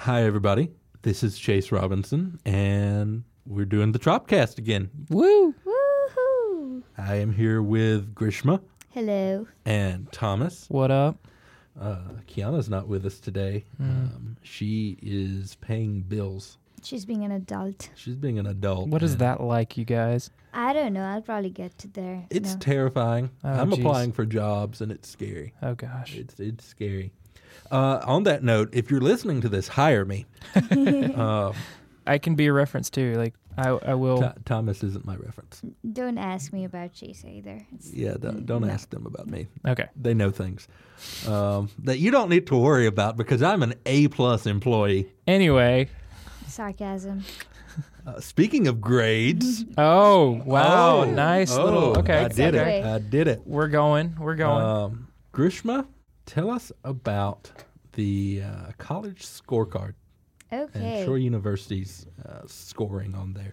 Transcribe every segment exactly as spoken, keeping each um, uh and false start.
Hi, everybody. This is Chase Robinson, and we're doing the Tropcast again. Woo! Woohoo! I am here with Grishma Hello. and Thomas. What up? Uh, Kiana's not with us today. Mm. Um, she is paying bills. She's being an adult. She's being an adult. What is and that like, you guys? I don't know. I'll probably get to there. It's no. terrifying. Oh, I'm geez. applying for jobs, and it's scary. Oh, gosh. It's it's scary. Uh, on that note, if you're listening to this, hire me. uh, I can be a reference, too. Like, I, I will. Th- Thomas isn't my reference. Don't ask me about Chase either. It's, Yeah, don't, don't no. ask them about me. Okay. They know things um, that you don't need to worry about because I'm an A-plus employee. Anyway. Sarcasm. Uh, speaking of grades. Oh, wow. Oh, nice oh, little. Okay. I did okay. it. I did it. We're going. We're going. Um, Grishma, tell us about the uh, college scorecard Okay. and Troy University's uh, scoring on there.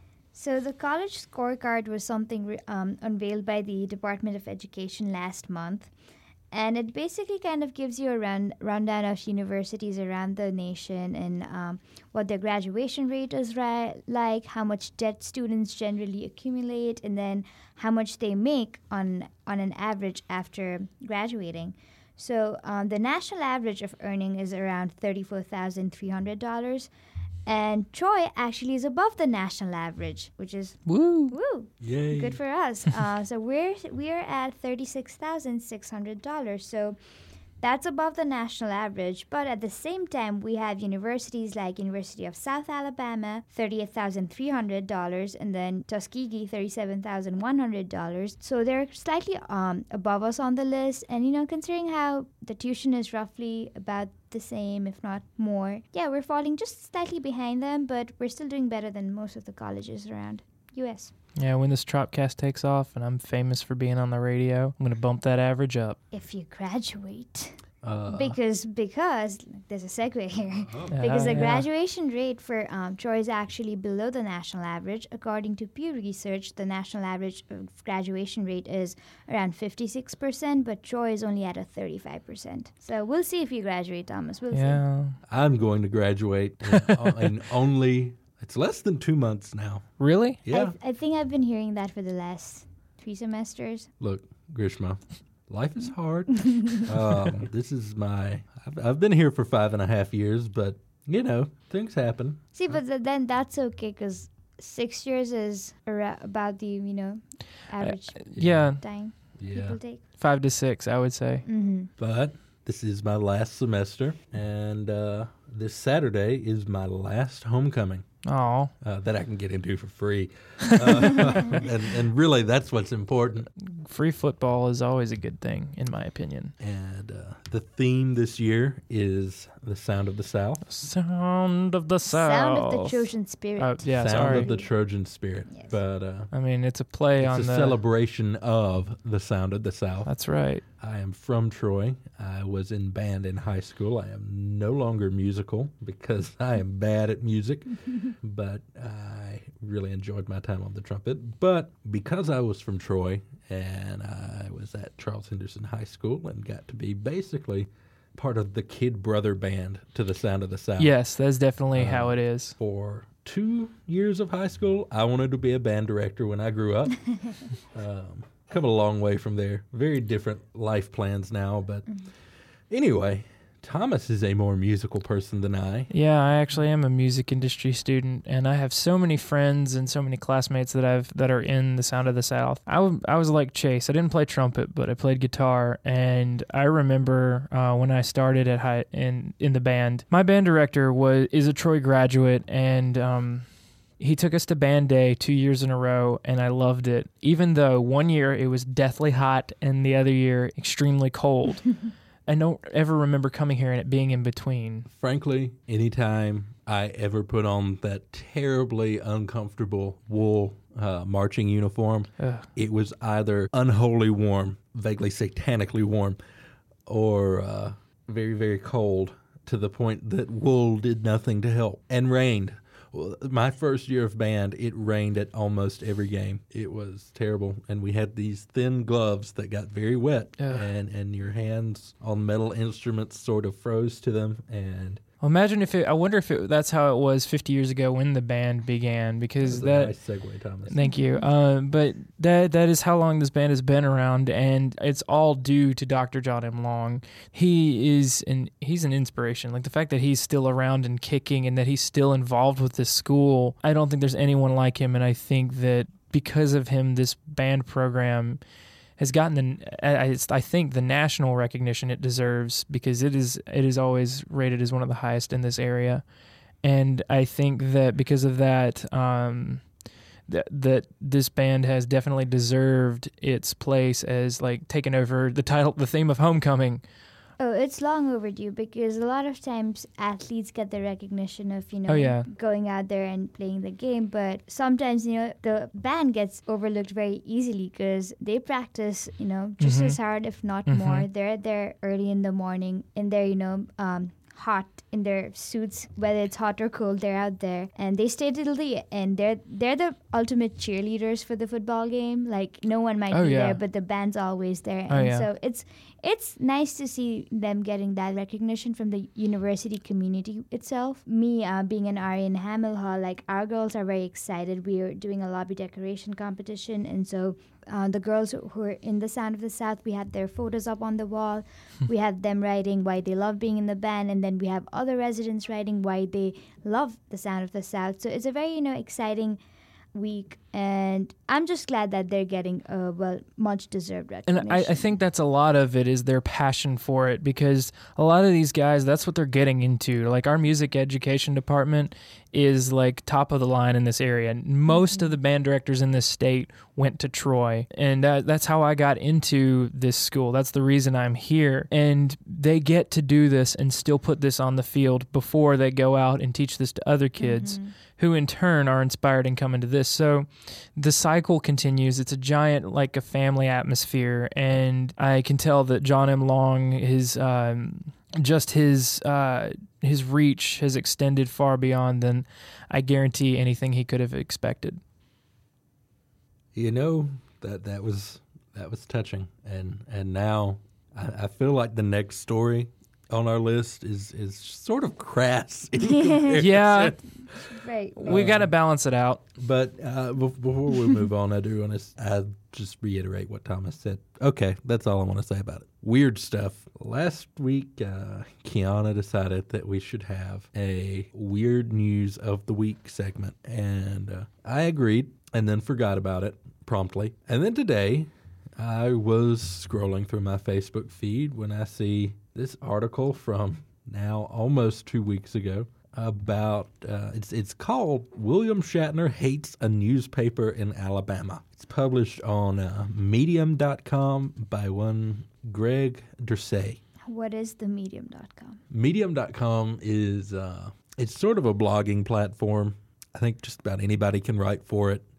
So the college scorecard was something re- um, unveiled by the Department of Education last month. And it basically kind of gives you a run, rundown of universities around the nation and um, what their graduation rate is ri- like, how much debt students generally accumulate, and then how much they make on, on an average after graduating. So um, the national average of earning is around thirty-four thousand three hundred dollars. And Troy actually is above the national average, which is Woo. woo. Yay. Good for us. uh, so we're we're at thirty-six thousand six hundred dollars. So that's above the national average. But at the same time, we have universities like University of South Alabama, thirty-eight thousand three hundred dollars, and then Tuskegee, thirty-seven thousand one hundred dollars. So they're slightly um, above us on the list. And, you know, considering how the tuition is roughly about the same, if not more, yeah, we're falling just slightly behind them, but we're still doing better than most of the colleges around U S. Yeah, when this Tropcast takes off and I'm famous for being on the radio, I'm going to bump that average up. If you graduate. Uh, because because there's a segue here. oh. Because Uh, the yeah. graduation rate for um, Troy is actually below the national average. According to Pew Research, the national average of graduation rate is around fifty-six percent, but Troy is only at a thirty-five percent. So we'll see if you graduate, Thomas. We'll Yeah. I'm going to graduate in, o- in only, it's less than two months now. Really? see. Yeah. I, I think I've been hearing that for the last three semesters. Look, Grishma, life is hard. um, this is my, I've, I've been here for five and a half years, but, you know, things happen. See, but th- then that's okay because six years is ara- about the, you know, average Yeah. time Yeah. people take. Five to six, I would say. Mm-hmm. But this is my last semester, and uh, this Saturday is my last homecoming Oh, uh, that I can get into for free. Uh, and, and really, that's what's important. free football is always a good thing, in my opinion. And uh, the theme this year is the sound of the South. Sound of the South. Sound of the Trojan spirit. Oh, yeah, sound sorry. of the Trojan spirit. Yes. But uh, I mean, it's a play it's on a the. celebration of the sound of the South. That's right. I am from Troy. I was in band in high school. I am no longer musical because I am bad at music, but I really enjoyed my time on the trumpet. But because I was from Troy and I was at Charles Henderson High School and got to be basically part of the kid brother band to the Sound of the South. Yes, that's definitely Uh, how it is. For two years of high school, I wanted to be a band director when I grew up. um, come a long way from there. Very different life plans now, but anyway, Thomas is a more musical person than I. Yeah, I actually am a music industry student, and I have so many friends and so many classmates that I've that are in the Sound of the South. I, w- I was like Chase. I didn't play trumpet, but I played guitar, and I remember uh, when I started at high in in the band. My band director was is a Troy graduate, and um, he took us to band day two years in a row, and I loved it. Even though one year it was deathly hot, and the other year extremely cold. I don't ever remember coming here and it being in between. Frankly, anytime I ever put on that terribly uncomfortable wool uh, marching uniform, Ugh. it was either unholy warm, vaguely satanically warm, or uh, very, very cold to the point that wool did nothing to help, and rained. Well, my first year of band, it rained at almost every game. It was terrible, and we had these thin gloves that got very wet, Ugh. and, and your hands on metal instruments sort of froze to them, and Well, imagine if it, I wonder if it, that's how it was fifty years ago when the band began, because that, That's a nice segue, Thomas. thank you. Um, but that that is how long this band has been around, and it's all due to Doctor John M. Long. He is an he's an inspiration. Like the fact that he's still around and kicking, and that he's still involved with this school. I don't think there's anyone like him, and I think that because of him, this band program has gotten the I, I think the national recognition it deserves, because it is it is always rated as one of the highest in this area, and I think that because of that, um, that that this band has definitely deserved its place as like taking over the title, the theme of Homecoming. Oh, it's long overdue, because a lot of times athletes get the recognition of, you know, Oh, yeah. going out there and playing the game. But sometimes, you know, the band gets overlooked very easily because they practice, you know, just Mhm. as hard, if not Mhm. more. They're there early in the morning in their, you know, um, hot in their suits, whether it's hot or cold, they're out there and they stay till the end. They're they're the ultimate cheerleaders for the football game. Like no one might Oh, be yeah. there, but the band's always there. Oh, and yeah. so it's it's nice to see them getting that recognition from the university community itself. Me uh, being an R A in Hamel Hall, like our girls are very excited. We are doing a lobby decoration competition, and so uh, the girls who are in the Sound of the South, we had their photos up on the wall. We had them writing why they love being in the band, and then we have other residents writing why they love the Sound of the South. So it's a very, you know, exciting week, and I'm just glad that they're getting uh, well much deserved recognition. And I, I think that's a lot of it is their passion for it, because a lot of these guys, that's what they're getting into. Like our music education department is like top of the line in this area. Most Mm-hmm. of the band directors in this state went to Troy, and that, that's how I got into this school. That's the reason I'm here. And they get to do this and still put this on the field before they go out and teach this to other kids, Mhm. who in turn are inspired and come into this. So the cycle continues. It's a giant, like a family atmosphere. And I can tell that John M. Long, his, um, just his, uh, his reach has extended far beyond than I guarantee anything he could have expected. You know, that that was that was touching, and and now I, I feel like the next story on our list is is sort of crass. in comparison. Yeah, Right. we Um, got to balance it out. But uh, be- before we move on, I do want to I just reiterate what Thomas said. Okay, that's all I want to say about it. Weird stuff. Last week, uh, Kiana decided that we should have a weird news of the week segment, and uh, I agreed, and then forgot about it promptly. And then today, I was scrolling through my Facebook feed when I see this article from now almost two weeks ago about uh, it's it's called "William Shatner Hates a Newspaper in Alabama." It's published on uh, medium dot com by one Greg Dursey. What is the medium dot com? medium dot com is uh, it's sort of a blogging platform. I think just about anybody can write for it,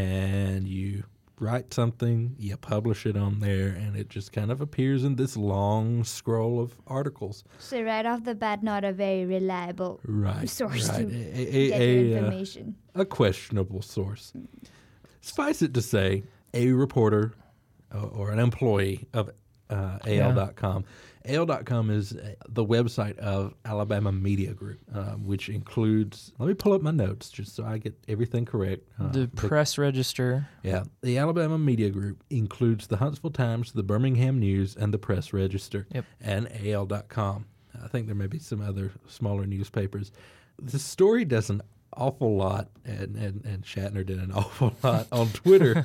and you write something, you publish it on there, and it just kind of appears in this long scroll of articles. So right off the bat, not a very reliable Right, source right. to A, get a, your a, uh, information. a questionable source. Suffice it to say, a reporter uh, or an employee of uh, A L dot com. A L dot com is uh, the website of Alabama Media Group, uh, which includes, let me pull up my notes just so I get everything correct. Uh, The Press Register. Yeah, the Alabama Media Group includes the Huntsville Times, the Birmingham News, and the Press Register, Yep. and A L dot com. I think there may be some other smaller newspapers. The story does an awful lot, and, and, and Shatner did an awful lot on Twitter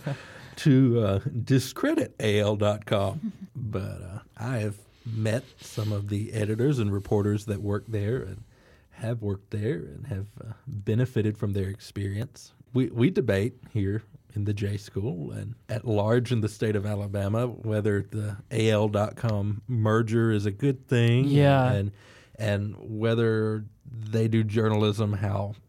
to uh, discredit A L dot com. But uh, I have met some of the editors and reporters that work there and have worked there and have uh, benefited from their experience. We we debate here in the J School and at large in the state of Alabama whether the A L dot com merger is a good thing, Yeah. and and whether they do journalism how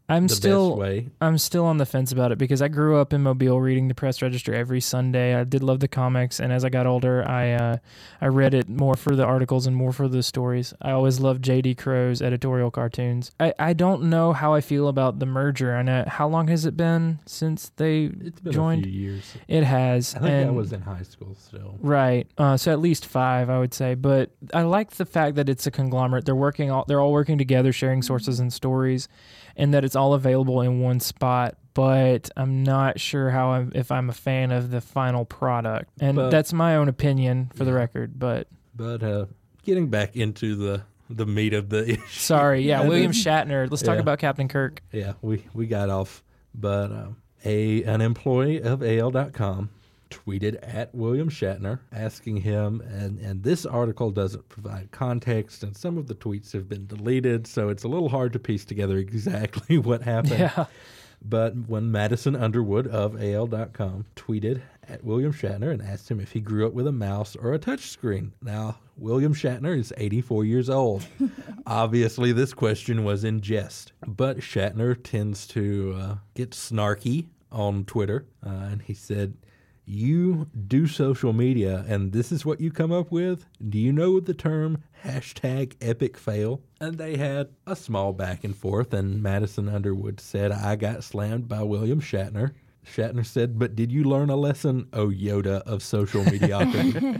I'm the still best way. I'm still on the fence about it because I grew up in Mobile reading the Press Register every Sunday. I did love the comics, and as I got older, I uh, I read it more for the articles and more for the stories. I always loved J D. Crow's editorial cartoons. I, I don't know how I feel about the merger. I know, how long has it been since they It's been joined? a few years. It has. I think and I was in high school still. Right. Uh, so at least five, I would say. But I like the fact that it's a conglomerate. They're working all they're all working together, sharing sources and stories, and that it's all available in one spot. But I'm not sure how I'm, if I'm a fan of the final product, and But- that's my own opinion for the Yeah. record. But But uh, getting back into the, the meat of the issue. sorry, yeah, Yeah, William this- Shatner. Let's talk Yeah. about Captain Kirk. Yeah, we, we got off. But um, a an employee of A L dot com tweeted at William Shatner asking him, and, and this article doesn't provide context, and some of the tweets have been deleted, so it's a little hard to piece together exactly what happened. Yeah. But when Madison Underwood of A L dot com tweeted at William Shatner and asked him if he grew up with a mouse or a touchscreen. Now, William Shatner is eighty-four years old. Obviously, this question was in jest. But Shatner tends to uh, get snarky on Twitter, uh, and he said, "You do social media, and this is what you come up with? Do you know the term hashtag epic fail?" And they had a small back and forth, and Madison Underwood said, "I got slammed by William Shatner." Shatner said, "But did you learn a lesson, oh Yoda of social mediocrity?"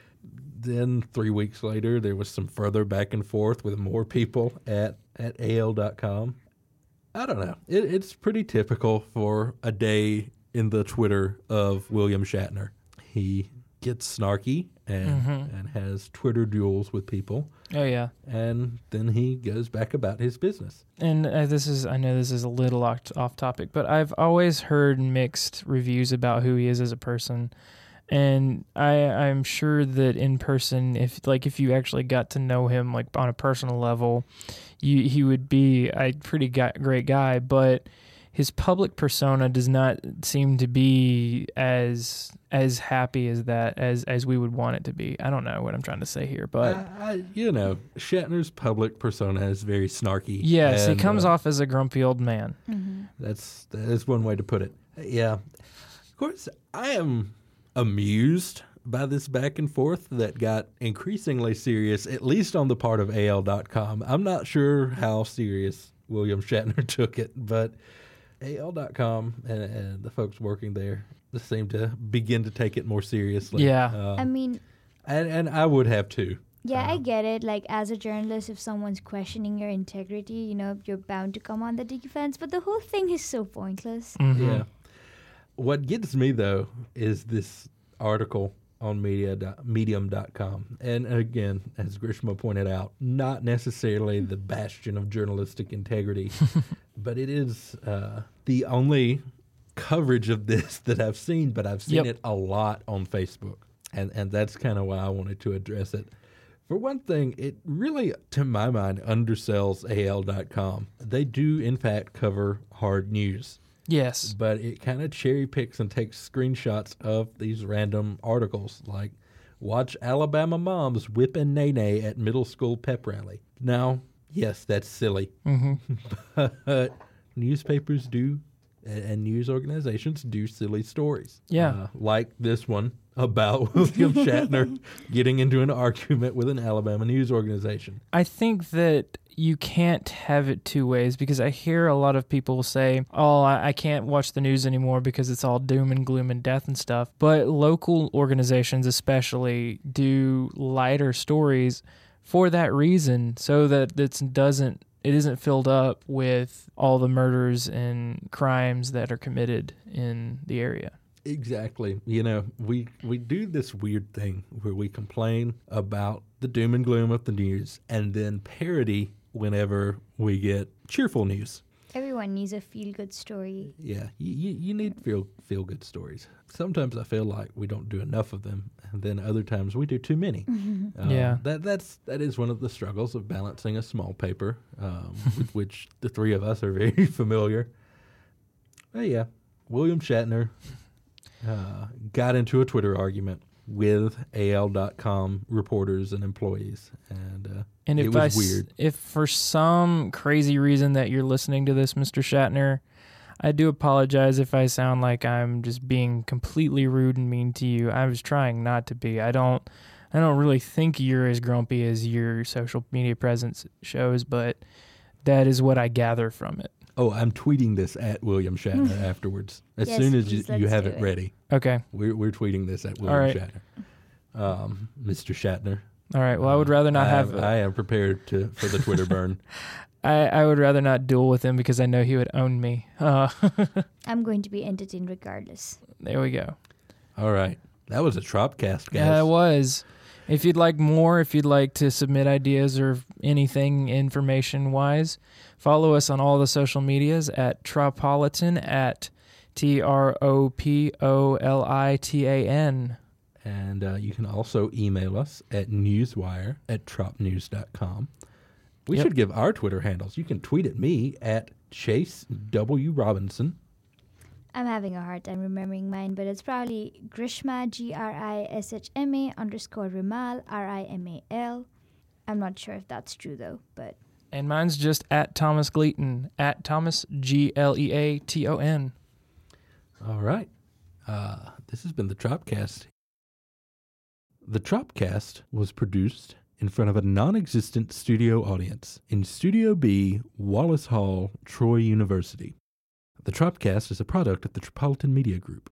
Then three weeks later, there was some further back and forth with more people at, at A L dot com. I don't know. It, it's pretty typical for a day in the Twitter of William Shatner. He gets snarky and Mhm. and has Twitter duels with people, Oh yeah. and then he goes back about his business. And uh, this is, I know this is a little off, off topic, but I've always heard mixed reviews about who he is as a person. And I, I'm sure that in person, if like if you actually got to know him like on a personal level, you he would be a pretty guy, great guy. But his public persona does not seem to be as as happy as that as as we would want it to be. I don't know what I'm trying to say here, but I, I, you know, Shatner's public persona is very snarky. yes, he and, comes uh, off as a grumpy old man. Mm-hmm. That's that is one way to put it. Yeah, of course, I am amused by this back and forth that got increasingly serious, at least on the part of A L dot com. I'm not sure how serious William Shatner took it, but A L dot com and, and the folks working there seem to begin to take it more seriously. Yeah. Um, I mean, and and I would have too. yeah, I Uh, get it. Like, as a journalist, if someone's questioning your integrity, you know, you're bound to come on the defense. But the whole thing is so pointless. Mhm. Yeah. What gets me, though, is this article on media medium dot com. And again, as Grishma pointed out, not necessarily the bastion of journalistic integrity, but it is uh, the only coverage of this that I've seen, but I've seen Yep. it a lot on Facebook. And, and that's kind of why I wanted to address it. For one thing, it really, to my mind, undersells A L dot com. They do, in fact, cover hard news, Yes. but it kind of cherry picks and takes screenshots of these random articles, like watch Alabama moms whipping Nene at middle school pep rally. Now, yes, that's silly, hmm but newspapers do and, and news organizations do silly stories. Yeah. Uh, like this one about William Shatner getting into an argument with an Alabama news organization. I think that you can't have it two ways because I hear a lot of people say, oh, I, I can't watch the news anymore because it's all doom and gloom and death and stuff. But local organizations especially do lighter stories for that reason so that it doesn't it isn't filled up with all the murders and crimes that are committed in the area. Exactly. You know, we we do this weird thing where we complain about the doom and gloom of the news and then parody whenever we get cheerful news. Everyone needs a feel-good story. Yeah, you, you, you need feel feel good stories. Sometimes I feel like we don't do enough of them, and then other times we do too many. Um, Yeah. that that's that is one of the struggles of balancing a small paper, um, with which the three of us are very familiar. But yeah, William Shatner uh, got into a Twitter argument with A L dot com reporters and employees, and uh, And it if was I, s- weird. if for some crazy reason that you're listening to this, Mister Shatner, I do apologize if I sound like I'm just being completely rude and mean to you. I was trying not to be. I don't I don't really think you're as grumpy as your social media presence shows, but that is what I gather from it. Oh, I'm tweeting this at William Shatner afterwards. As Yes, soon as you, please, you let's have do it it. ready, Okay. we're we're tweeting this at All William right. Shatner. Um, Mister Shatner. All right. Well, I would rather not I have am, I am prepared to for the Twitter burn. I, I would rather not duel with him because I know he would own me. Uh, I'm going to be entertained regardless. there we go. All right, that was a Tropcast, guys. Yeah, it was. If you'd like more, if you'd like to submit ideas or anything information wise, follow us on all the social medias at Tropolitan at T R O P O L I T A N. And uh, you can also email us at newswire at trop news dot com. We Yep. should give our Twitter handles. You can tweet at me at Chase W. Robinson. I'm having a hard time remembering mine, but it's probably Grishma, G R I S H M A underscore Rimal, R I M A L. I'm not sure if that's true, though, but And mine's just at Thomas Gleaton, at Thomas, G L E A T O N. All right. Uh, this has been the Tropcast. The Tropcast was produced in front of a non-existent studio audience in Studio B, Wallace Hall, Troy University. The Tropcast is a product of the Tropolitan Media Group.